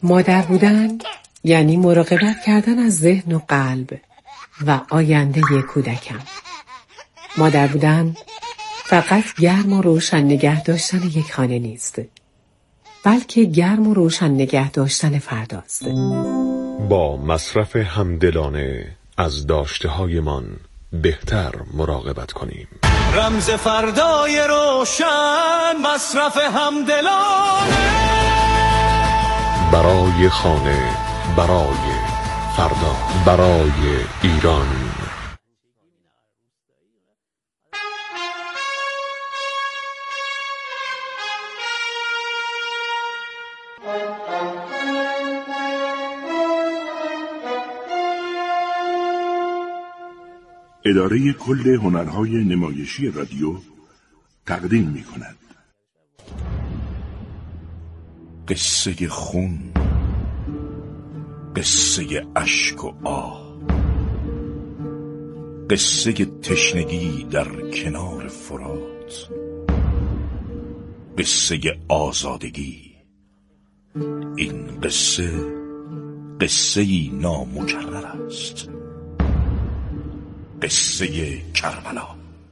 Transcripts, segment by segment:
مادر بودن یعنی مراقبت کردن از ذهن و قلب و آینده کودکم. مادر بودن فقط گرم و روشن نگه داشتن یک خانه نیست، بلکه گرم و روشن نگه داشتن فرداست. با مصرف همدلانه از داشته‌هایمان بهتر مراقبت کنیم. رمز فردای روشن، مصرف همدلانه برای خانه، برای فردا، برای ایران. اداره کل هنرهای نمایشی رادیو تقدیم می‌کند قصه خون، قصه اشک و آه، قصه تشنگی در کنار فرات، قصه آزادگی. این قصه‌ای نامکرر است، قصه کربلا.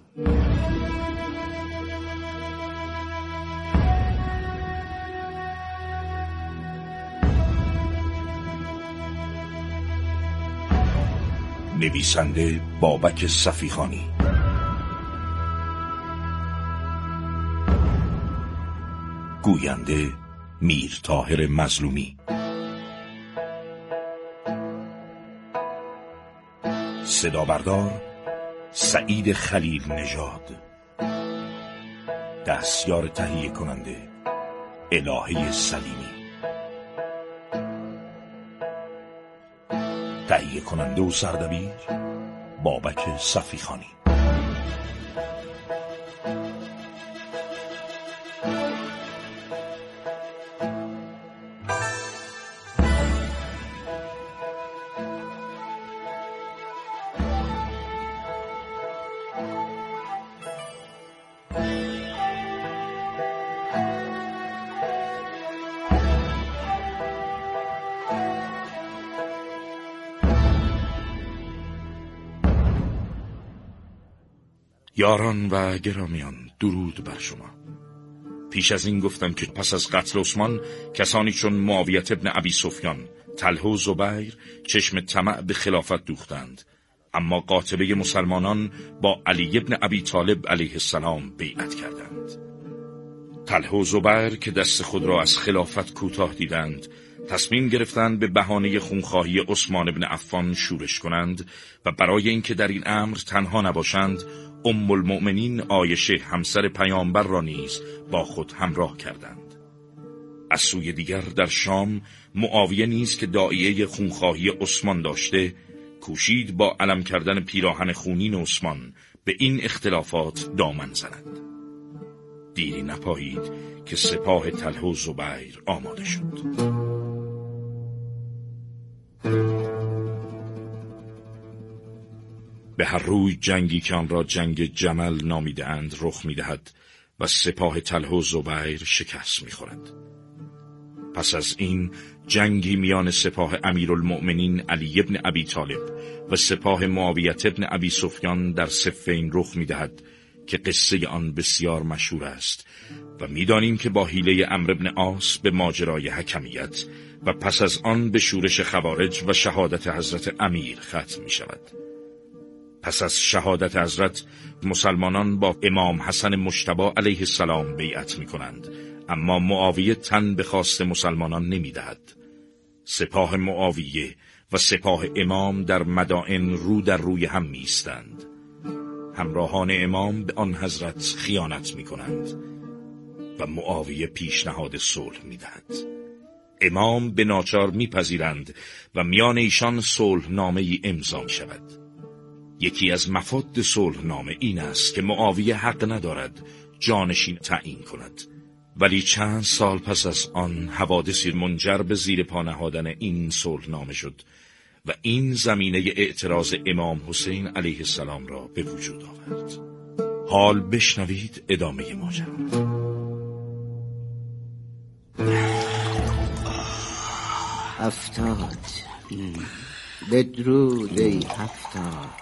نویسنده بابک صفیخانی، گوینده میر طاهر مظلومی، صدا بردار سعید خلیل نژاد، دستیار تهیه کننده الهه سلیمی، تهیه کننده و سردبیر بابک صفیخانی. یاران و گرامیان، درود بر شما. پیش از این گفتم که پس از قتل عثمان کسانی چون معاویه ابن ابی سفیان، طلحه و زبیر چشم طمع به خلافت دوختند، اما قاطبه مسلمانان با علی ابن ابی طالب علیه السلام بیعت کردند. طلحه و زبیر که دست خود را از خلافت کوتاه دیدند، تصمیم گرفتند به بهانه خونخواهی عثمان بن عفان شورش کنند و برای اینکه در این امر تنها نباشند، ام المؤمنین عایشه همسر پیامبر را نیز با خود همراه کردند. از سوی دیگر در شام، معاویه نیز که داعیه خونخواهی عثمان داشته، کوشید با علم کردن پیراهن خونین عثمان به این اختلافات دامن زند. دیری نپایید که سپاه طلحه و زبیر آماده شد. به هر روی جنگی که آن را جنگ جمل نامیده اند رخ می‌دهد و سپاه طلحه و زبیر شکست می‌خورد. پس از این جنگی میان سپاه امیرالمؤمنین علی ابن ابی طالب و سپاه معاویه ابن ابی سفیان در صفین رخ می‌دهد که قصه آن بسیار مشهور است و می‌دانیم که با حیله عمرو بن عاص به ماجرای حکمیت و پس از آن به شورش خوارج و شهادت حضرت امیر ختم می‌شود. پس از شهادت حضرت، مسلمانان با امام حسن مجتبی علیه السلام بیعت می‌کنند، اما معاویه تن به خواست مسلمانان نمی‌دهد. سپاه معاویه و سپاه امام در مدائن رو در روی هم می‌ایستند. همراهان امام به آن حضرت خیانت می‌کنند و معاویه پیشنهاد صلح می‌دهد. امام به ناچار می‌پذیرند و میان ایشان صلح‌نامه‌ای امضا می‌شود. یکی از مفاد صلح‌نامه این است که معاویه حق ندارد جانشین تعیین کند، ولی چند سال پس از آن حوادثی منجر به زیر پا نهادن این صلح‌نامه شد و این زمینه اعتراض امام حسین علیه السلام را به وجود آورد. حال بشنوید ادامه ماجرا. 70. بدرود ای 70.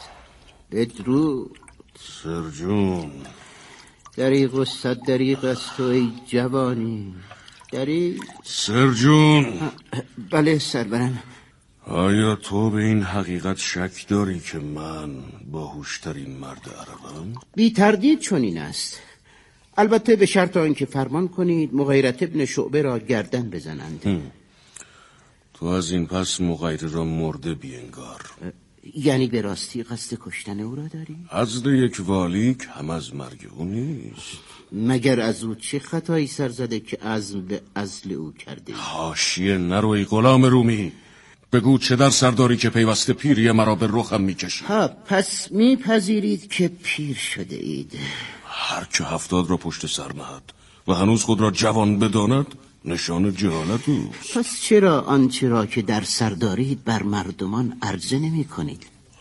بدرود سرجون. دریغ و صد دریغ از تو ای جوانی. دریغ. سرجون. بله سرورم. آیا تو به این حقیقت شک داری که من باهوشترین مرد عربم؟ بی تردید چنین است، البته به شرط آنکه فرمان کنید مغیرة ابن شعبه را گردن بزنند. تو از این پس مغیره را مرده بینگار. یعنی به راستی قصد کشتن او را داری؟ عزل یک والی کم از مرگ او نیست. مگر از او چه خطایی سر زده که عزم به عزل او کرده؟ حاشیه نروی غلام رومی. بگو چه در سر داری که پیوسته پیری مرا به رخم میکشی؟ ها، پس میپذیرید که پیر شده اید؟ هر که 70 را پشت سر نهد و هنوز خود را جوان بداند نشان جهالت اوست. پس چرا آنچه را که در سر دارید بر مردمان عرضه نمی کنید؟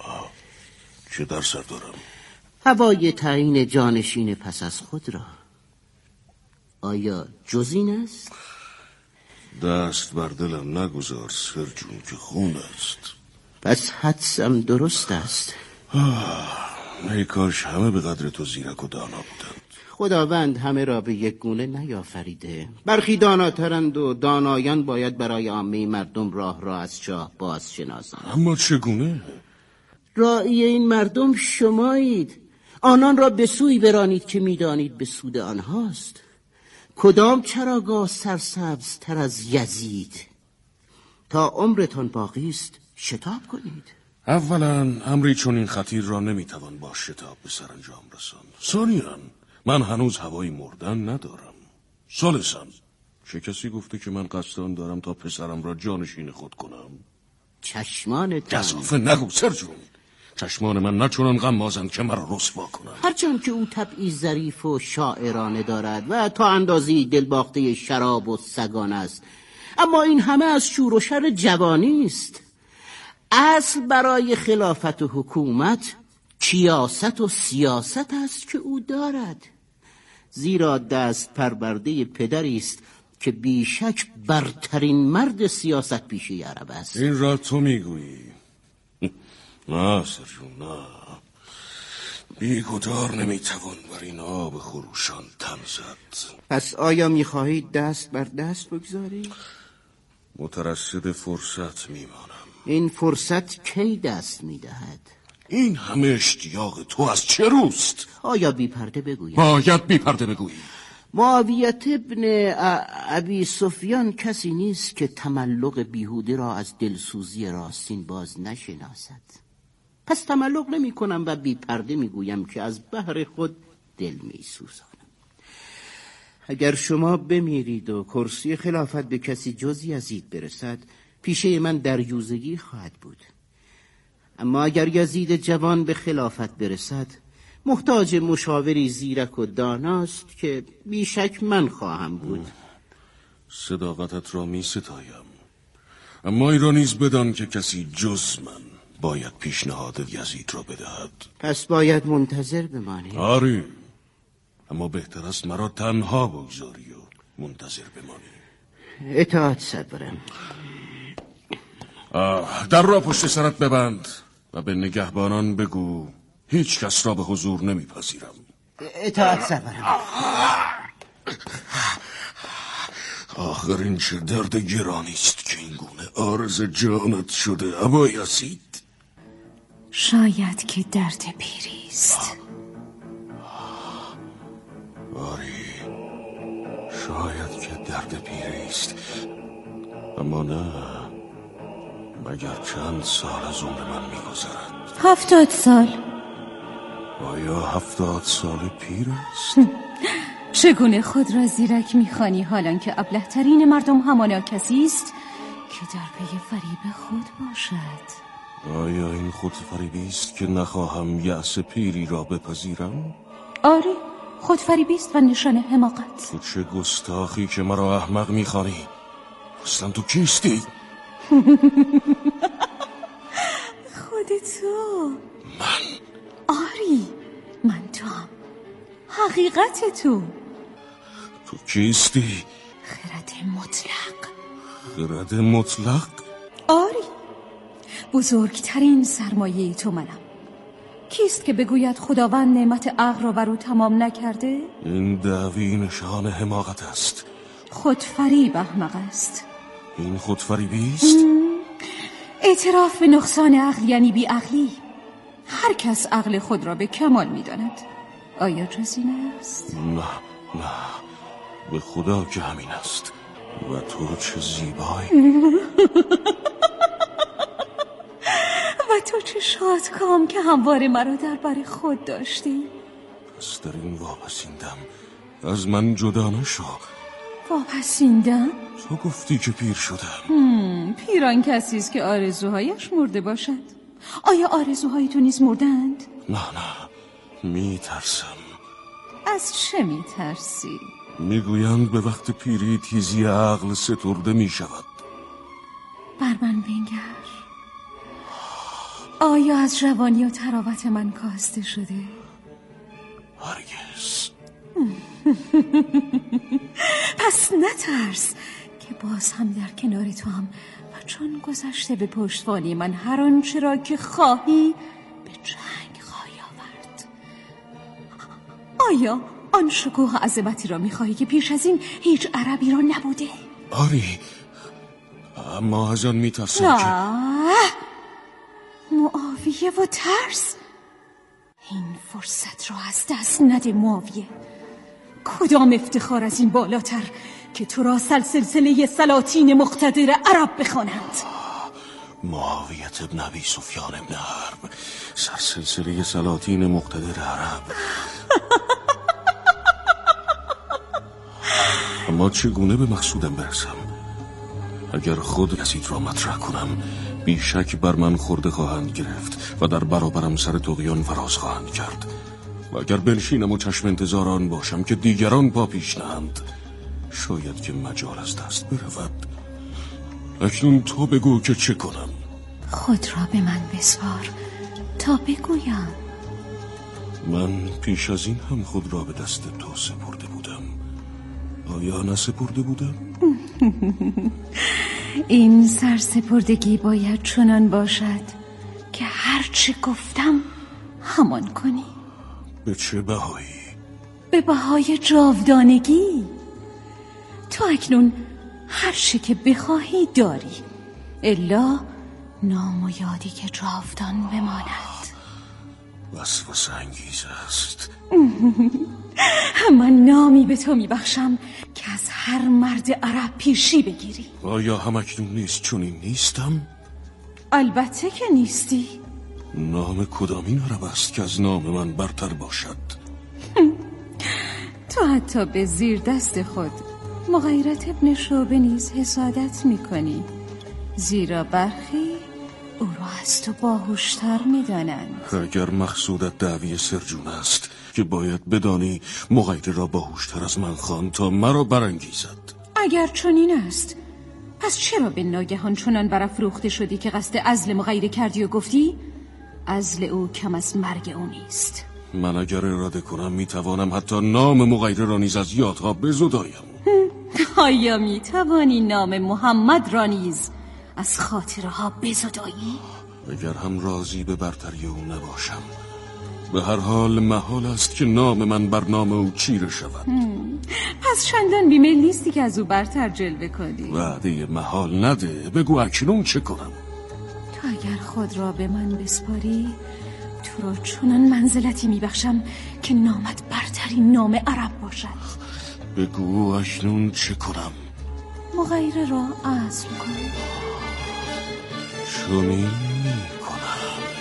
چه در سر دارم؟ هوای تعیین جانشین پس از خود را. آیا جز این است؟ دست بر دلم نگذار سرجون که خون است. پس حدسم درست است. ای کاش همه به قدر تو زیرک و دانا بودند. خداوند همه را به یک گونه نیافریده. برخی داناترند و دانایان باید برای عامه مردم راه را از چاه باز شناسند. اما چگونه؟ راعی این مردم شمایید. آنان را به سوی برانید که میدانید به سود آنهاست. کدام چراگاه سرسبز تر از یزید؟ تا عمرتان باقی است شتاب کنید. اولا امری چون این خطیر را نمیتوان با شتاب به سرانجام رساند. ثانیاً من هنوز هوای مردن ندارم. ثالثاً چه کسی گفته که من قصدان دارم تا پسرم را جانشین خود کنم؟ چشمانتان. گزافه نگو سرجون. چشمان من نه چنان غمازند که مرا رسوا کنند. هرچند که او طبعی ظریف و شاعرانه دارد و تا اندازه‌ای دلباخته شراب و سگان است، اما این همه از شور و شر جوانی است. اصل برای خلافت و حکومت کیاست و سیاست است که او دارد، زیرا دست پرورده پدری است که بیشک برترین مرد سیاست پیشه عرب است. این را تو میگویی؟ نه سرجون، نه. بیگدار نمیتوان بر این آب خروشان تن زد. پس آیا میخواهید دست بر دست بگذارید؟ مترصد فرصت میمانم. این فرصت کی دست میدهد؟ این همه اشتیاق تو از چه روست؟ آیا بی پرده بگویم؟ باید بی پرده بگویی. معاویه ابن ابی سفیان کسی نیست که تملق بیهوده را از دلسوزی راستین باز نشناسد. پس تملق نمی کنم و بی پرده می گویم که از بحر خود دل می سوزانم. اگر شما بمیرید و کرسی خلافت به کسی جز یزید برسد، پیشه من دریوزگی خواهد بود. اما اگر یزید جوان به خلافت برسد، محتاج مشاوری زیرک و داناست که بیشک من خواهم بود. صداقتت را می ستایم، اما این را نیز بدان که کسی جز من باید پیشنهاد یزید را بدهد. پس باید منتظر بمانی. آری، اما بهتر است مرا تنها بگذاری و منتظر بمانی. اطاعت سرورم. در را پشت سرت ببند و به نگهبانان بگو هیچ کس را به حضور نمیپذیرم. اطاعت سرورم. آخر این چه درد گرانی است که این گونه عارض جانت شده ابا یزید؟ شاید که درد پیری است. آری، شاید که درد پیری است، اما نه، مگر چند سال از عمر من می‌گذرد؟ 70 سال. آیا 70 سال پیر است؟ چگونه خود را زیرک می‌خوانی حالان که ابله‌ترین مردم همانا کسی است که در پی فریب خود باشد؟ آیا این خودفریبی است که نخواهم یأس پیری را بپذیرم؟ آری، خودفریبی است و نشان حماقت. تو چه گستاخی که مرا احمق می‌خوانی؟ اصلا تو کیستی؟ خود تو. من؟ آری، من توام. حقیقت تو. تو کیستی؟ خرد مطلق، خرد مطلق؟ آری، بزرگترین سرمایه تو منم. کیست که بگوید خداوند نعمت عقل را بر او تمام نکرده؟ این دعوی نشان حماقت است. خودفریب احمق است. این خودفریبی است؟ اعتراف به نقصان عقل یعنی بی عقلی. هر کس عقل خود را به کمال می داند. آیا جز این است؟ نه، به خدا که همین است. و تو چه زیبایی. و تو چه شادکام که همواره مرا در بر خود داشتی. پس در این واپسیندم از من جدا نشو. واپسیندم؟ تو گفتی که پیر شدم. پیران کسی است که آرزوهایش مرده باشد. آیا آرزوهای تو نیز مردند؟ نه، میترسم. از چه میترسی؟ میگویند به وقت پیری تیزی عقل سترده میشود. بر من بنگر. آیا از جوانی و تراوت من کاسته شده؟ هرگز. پس نترس که باز هم در کنار تو هم و چون گذشته به پشتوانی من هر آنچه را که خواهی به جنگ خواهی آورد. آیا آن شکوه عظمتی را میخواهی که پیش از این هیچ عربی را نبوده؟ آری، اما از آن میترسم که معاویه و ترس. این فرصت را از دست نده معاویه. کدام افتخار از این بالاتر که تو را سلسله سلاطین مقتدر عرب بخوانند؟ معاویه ابن ابی سفیان ابن حرب، سلسله سلاطین مقتدر عرب. اما چگونه به مقصودم برسم؟ اگر خود یزید را مطرح کنم بیشک بر من خورده خواهند گرفت و در برابرم سر طغیان فراز خواهند کرد. و اگر بنشینم و چشم انتظار آن باشم که دیگران پا پیش نهند شاید که مجال از دست برود. اکنون تو بگو که چه کنم. خود را به من بسپار تا بگویم. من پیش از این هم خود را به دست تو سپرده بودم. آیا نسپرده بودم؟ این سرسپردگی باید چنان باشد که هرچه گفتم همان کنی. به چه بهایی؟ به بهای جاودانگی. تو اکنون هر چه که بخواهی داری، الا نام و یادی که جاودان بماند. وسوسه انگیز است. من نامی به تو میبخشم که از هر مرد عرب پیشی بگیری. آیا همکنون نیست چنین نیستم؟ البته که نیستی. نام کدامین عرب است که از نام من برتر باشد؟ تو حتی به زیر دست خود مغیرت ابن شعبه نیز حسادت میکنی، زیرا برخی او را از تو باهوشتر میدانند. اگر مقصودت دعوی سرجون است که باید بدانی مغیره را باهوشتر از من خواند تا مرا برانگیزد. اگر چنین است پس چرا به ناگهان چنان برافروخته شدی که قصد عزل مغیره کردی و گفتی عزل او کم از مرگ او نیست؟ من اگر اراده کنم میتوانم حتی نام مغیره را نیز از یادها بزدایم. آیا میتوانی نام محمد را نیز از خاطره ها بزدایی؟ اگر هم راضی به برتری او نباشم به هر حال محال است که نام من بر نام او چیره شود. پس چندان بیمیل نیستی که از او برتر جلوه کنی. وعده محال نده. بگو اکنون چه کنم؟ تو اگر خود را به من بسپاری تو را چنان منزلتی میبخشم که نامت برترین نام عرب باشد. بگو اکنون چه کنم؟ مغیره را عزل کن. چنین کنم.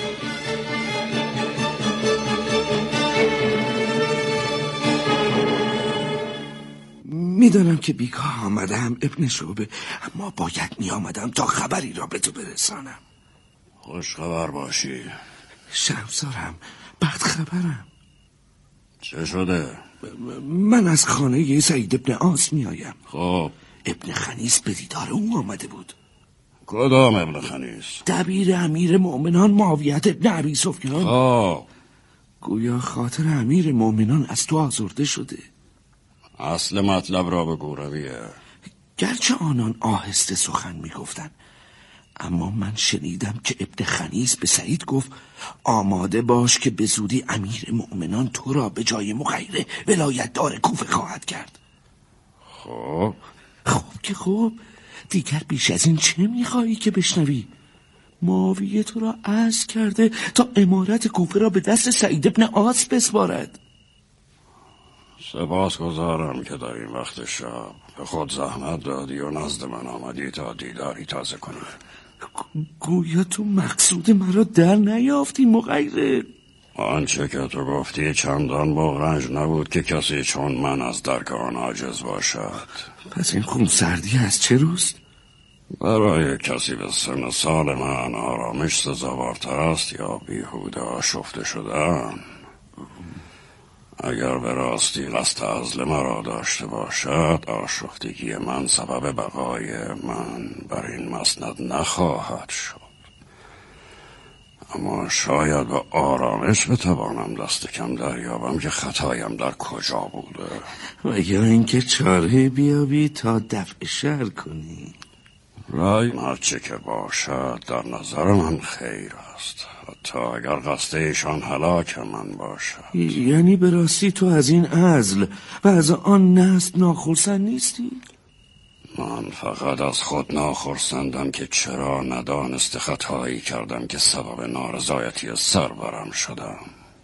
میدانم که بیگاه آمدم ابن شعبه، اما باید میآمدم تا خبری را به تو برسانم. خوش خبر باشی. شرمسارم، بد خبرم. چه شده؟ من از خانه سعید ابن عاص میآیم. خب ابن خنیس به دیدار او آمده بود. کدام ابن خنیس؟ دبیر امیر مؤمنان معاویه ابن ابی سفیان. خب گویا خاطر امیر مؤمنان از تو آزرده شده. اصل مطلب را بگو رویه. گرچه آنان آهسته سخن میگفتند، اما من شنیدم که ابن خنیس به سعید گفت آماده باش که به زودی امیر مؤمنان تو را به جای مغیره ولایت دار کوفه خواهد کرد. خب که خوب، دیگر بیش از این چه میخواهی که بشنوی؟ معاویه تو را عزل کرده تا امارت کوفه را به دست سعید ابن عاص بسپارد. سپاسگزارم که در این وقت شب به خود زحمت دادی و نزد من آمدی تا دیداری تازه کنی. گویا تو مقصود مرا در نیافتی مغیره. آنچه که تو گفتی چندان با رنج نبود که کسی چون من از درک آن عاجز باشد. پس این خونسردی از چه روست؟ برای کسی به سن سال من آرامش سزاوارتر است یا بیهوده آشفته شدن؟ اگر به راستی قصد عزل مرا داشته باشد، آشفتگی من سبب بقای من بر این مسند نخواهد شد. اما شاید به آرامش بتوانم دست کم دریابم که خطایم در کجا بوده، و یا اینکه چاره بیابی تا دفع شر کنی. رای هرچه که باشد در نظر من خیر است، حتی اگر قصد ایشان هلاک من باشد. یعنی به راستی تو از این عزل و از آن نسل ناخرسند نیستی؟ من فقط از خود ناخرسندم که چرا ندانسته خطایی کردم که سبب نارضایتی سرورم شدم.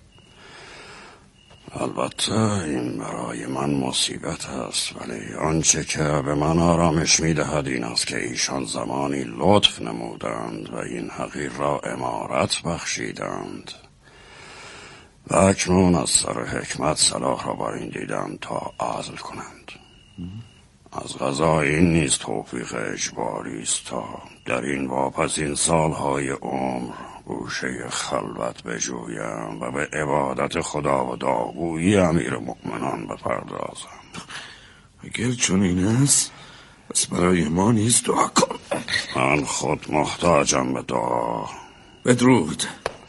البته این برای من مصیبت است، ولی آنچه که به من آرامش می‌دهد این است که ایشان زمانی لطف نمودند و این حقیر را امارت بخشیدند و اکنون از سر حکمت صلاح را بر این دیدم تا عزل کنند. از قضا این نیز توفیق اجباری است تا در این واپسین سالهای عمر گوشه خلوت بجویم و به عبادت خدا و دعاگویی امیر مؤمنان بپردازم. اگر چون این است پس برای ما نیز دعا کن. من خود محتاجم به دعا. بدرود.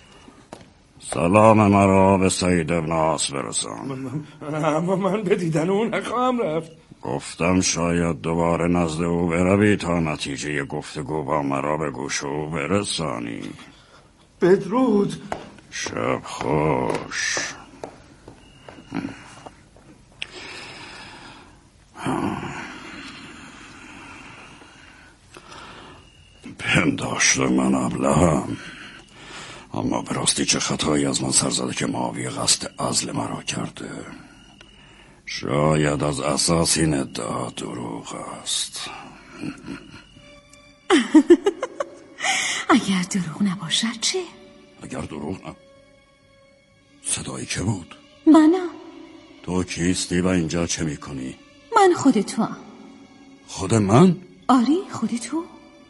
سلام مرا به سید ابن عاص برسان. اما من به دیدن اون نخواهم رفت. گفتم شاید دوباره نزد او بروی تا نتیجه گفتگو با مرا به گوش او برسانی. بدرود. شب خوش. پنداشته من ابلهم، اما به راستی چه خطایی از من سر زده که معاویه قصد عزل مرا کرده. شاید از اساس این ادعا دروغ است. اگر دروغ نباشد چه؟ اگر دروغ صدایی که بود؟ منم. تو کیستی و اینجا چه میکنی؟ من خود تو هم. خود من؟ آری خود تو.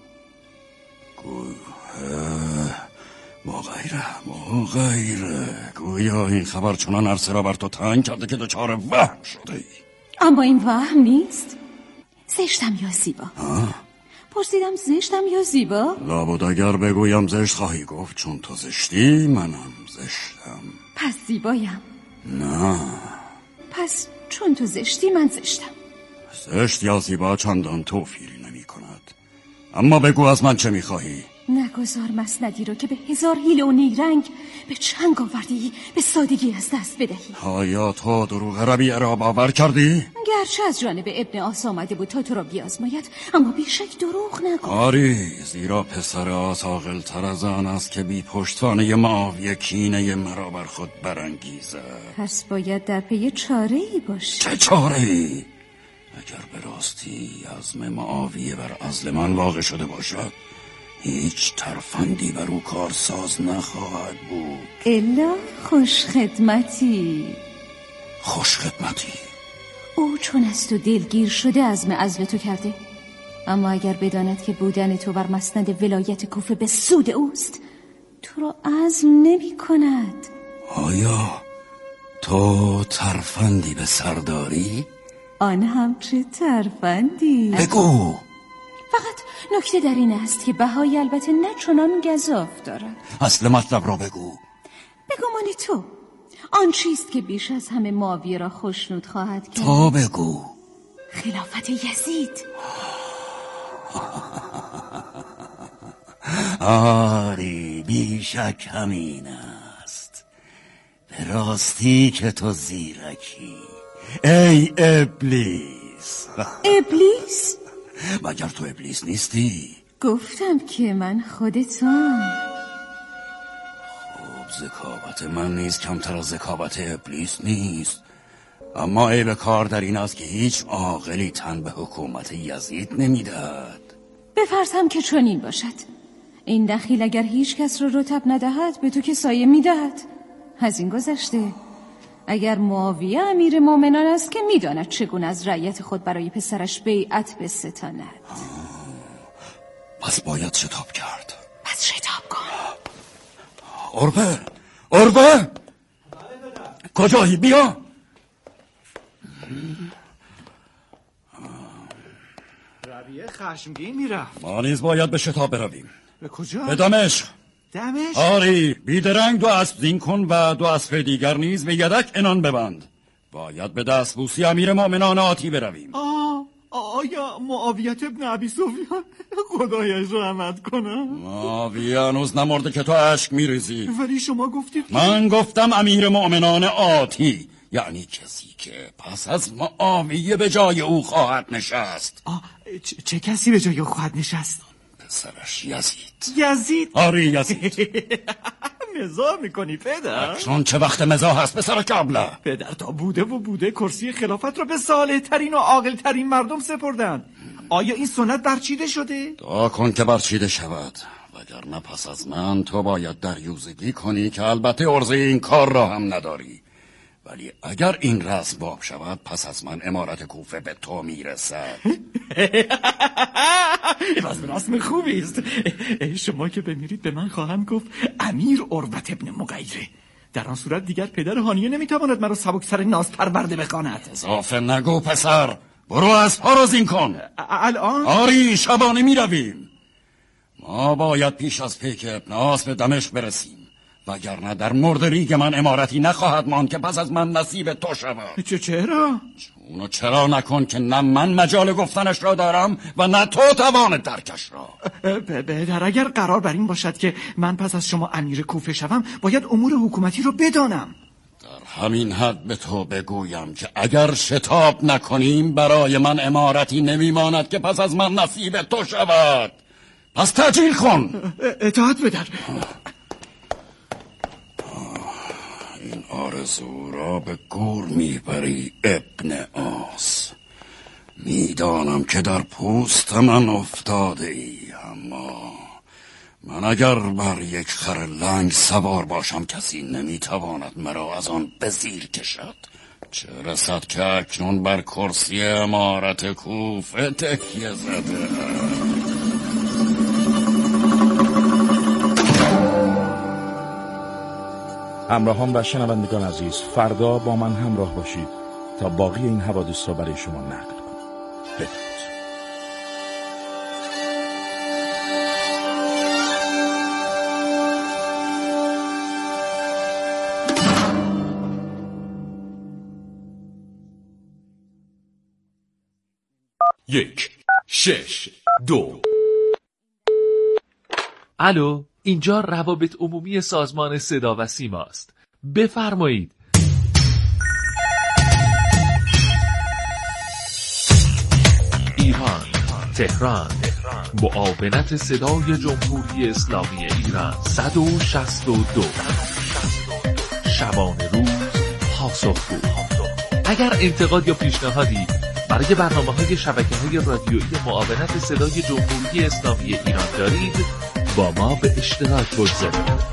مغیره گویا این خبر چنان عرصه را بر تو تنگ کرده که دچار وهم شده ای. اما این وهم نیست. زشتم یا زیبا؟ پرسیدم زشتم یا زیبا؟ لابد اگر بگویم زشت خواهی گفت، چون تو زشتی منم زشتم. پس زیبایم؟ نه. پس چون تو زشتی من زشتم. زشت یا زیبا چندان توفیری نمی کند. اما بگو از من چه می خواهی؟ نگذار مسندی رو که به 1000 حیله و نیرنگ به چنگ آوردی به سادگی از دست بدهی. آیا تو دروغ ربیعه را باور کردی؟ گرچه از جانب ابن عاص آمده بود تا تو را بیازماید، اما بیشک دروغ نگفت. آری، زیرا پسر عاص عاقل‌تر از آن است که بی پشتوانه معاویه کینه مرا بر خود برانگیزد. پس باید در پی چاره‌ای باشی. چه چاره‌ای؟ اگر به راستی عزم معاویه بر عزل من واقع شده باشد، هیچ ترفندی بر او کارساز نخواهد بود الا خوشخدمتی. خوشخدمتی؟ او چون از تو دلگیر شده عزم عزل تو کرده، اما اگر بداند که بودن تو بر مسند ولایت کوفه به سود اوست، تو را عزم نمی کند. آیا تو ترفندی به سرداری؟ آن هم چه ترفندی؟ بگو. فقط نکته در این است که بهای البته نه چنان گزاف دارد. اصل مطلب را بگو. به گمان تو آن چیست که بیش از همه معاویه را خوشنود خواهد کرد؟ تا بگو. خلافت یزید. آری بیشک همین است. به راستی که تو زیرکی ای ابلیس. ابلیس؟ مگر تو ابلیس نیستی؟ گفتم که من خودتم. خب ذکاوت من نیز کمتر از ذکاوت ابلیس نیست، اما عیب کار در این است که هیچ عاقلی تن به حکومت یزید نمیدهد. بفرضم که چنین باشد. این دخیل اگر هیچ کس را رتب ندهد به تو که سایه میدهد. از این گذشته اگر معاویه امیر مومنان است که میداند چگونه از رعیت خود برای پسرش بیعت بستاند. پس باید شتاب کرد. پس شتاب کن. عربه کجایی؟ بیا. ربیه خشمگین میرفت. ما نیز باید به شتاب برویم. به کجا؟ به دمشق. دمشق؟ آری بیدرنگ 2 اسب زین کن و 2 اسب دیگر نیز به یدک عنان ببند. باید به دستبوسی امیر مومنان آتی برویم. آیا معاویه ابن ابی سفیان خدایش رحمت کنه؟ معاویه هنوز نمرده که تو اشک میریزی. ولی شما گفتید من گفتم امیر مومنان آتی، یعنی کسی که پس از معاویه به جای او خواهد نشست. چه کسی به جای او خواهد نشست؟ پسرش یزید. یزید؟ آری یزید. مزاح میکنی پدر؟ اکنون چه وقت مزاح هست پسر کبله؟ پدر تا بوده کرسی خلافت را به صالح ترین و عاقل ترین مردم سپردند. آیا این سنت برچیده شده؟ دعا کن که برچیده شود، وگرنه پس از من تو باید دریوزگی کنی که البته عرضه این کار را هم نداری. ولی اگر این رسم باب شود پس از من امارت کوفه به تو میرسد. این رسم خوبی است. شما که بمیرید به من خواهم گفت امیر عروة ابن مغیره. در آن صورت دیگر پدر هانیه نمیتواند مرا سبکسر ناز پرورده بخواند. اضافه نگو پسر، برو اسب‌ها را زین کن. الان؟ آری شبانه میرویم. ما باید پیش از پیک ابن آس به دمشق برسیم، وگرنه در مرد ریگ من امارتی نخواهد ماند که پس از من نصیب تو شود. چرا؟ اونو چرا نکن که نه من مجال گفتنش را دارم و نه تو توان درکش را. پدر اگر قرار بر این باشد که من پس از شما امیر کوفه شوم باید امور حکومتی را بدانم. در همین حد به تو بگویم که اگر شتاب نکنیم برای من امارتی نمیماند که پس از من نصیب تو شود. پس تعجیل کن. اطاعت پدر. این آرزو را به گور میبری ابن آس. میدانم که در پوست من افتاده ای، اما من اگر بر یک خر لنگ سوار باشم کسی نمیتواند مرا از آن به زیر کشد، چه رسد که اکنون بر کرسی امارت کوفه تکیه زده. همراهان و شنوندگان عزیز، فردا با من همراه باشید تا باقی این حوادث را برای شما نقل کنم. بدرود. یک 6 2. الو، اینجا روابط عمومی سازمان صدا و سیما است. بفرمایید. ایران، تهران، معاونت صدای جمهوری اسلامی ایران 162. شبانه روز پاسخگو. اگر انتقاد یا پیشنهادی برای برنامه‌های شبکه‌های رادیویی معاونت صدای جمهوری اسلامی ایران دارید، با ما به اشتراک بگذارید.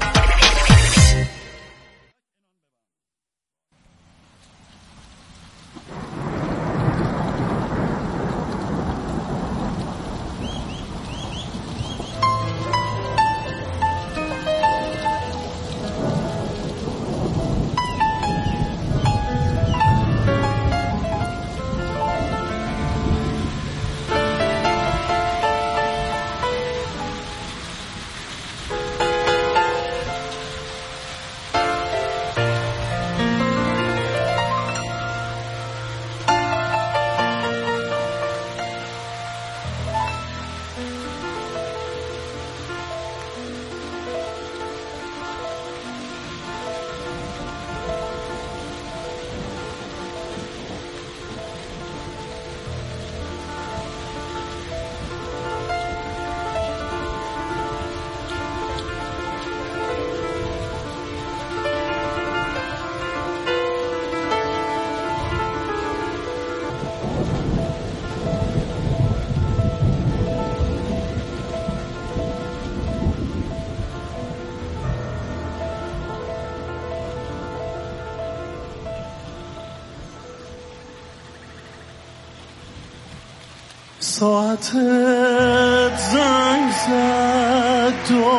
ساعتت زنگ زد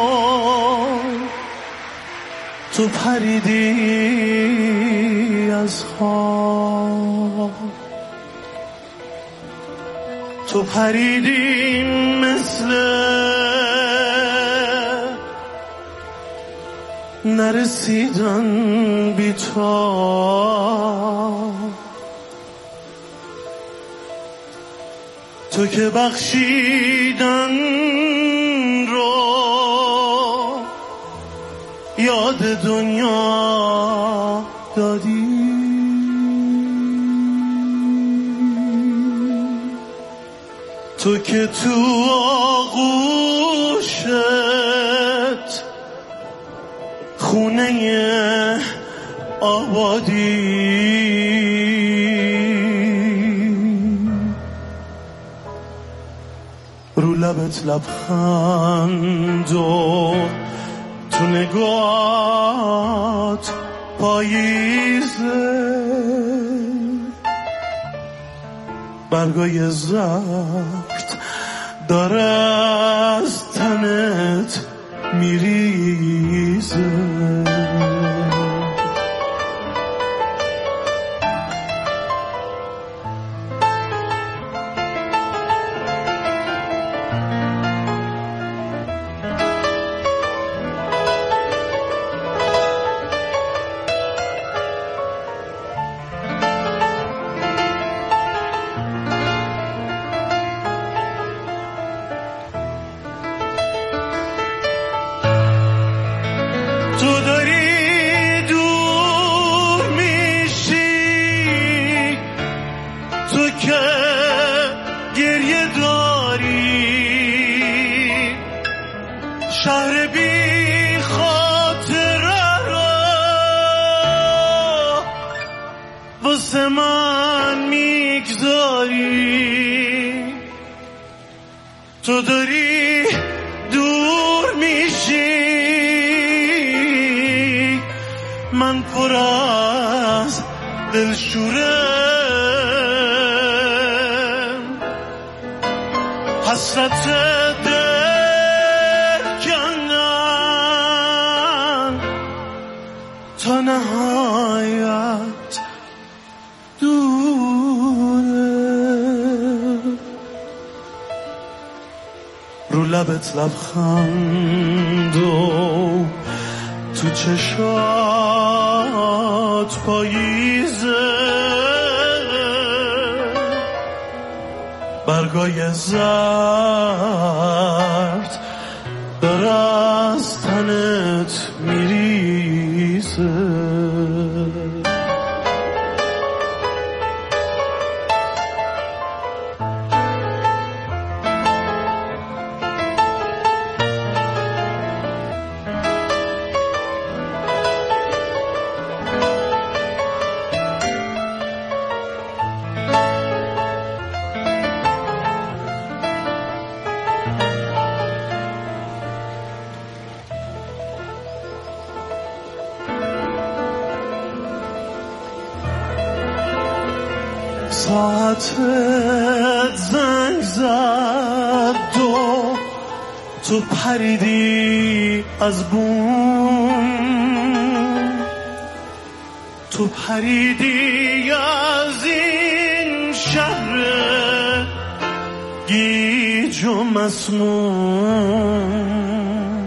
تو پریدی از خواب، تو پریدی مثل نرسیدن بی تو که بخشیدن رو یاد دنیا دادی، تو که تو آغوشت خونه آبادی، رو لبت لبخند و تو نگاهت پاییزه، برگای زرد داره از تنت میریزه. تو داری دور میشی، تو که گریه داری، شهر بی خاطره را واسه من میگذاری، تو داری دور میشی، من پر از دلشورم، حسرت دل کنم تا نهایت دوره، رو لبت لبخند و تو چشات پاییزه، برگای زرد داره از تنت میریزه. ساعتت زنگ زد تو پریدی از بوم، تو پریدی از این شهر گیج و مسموم،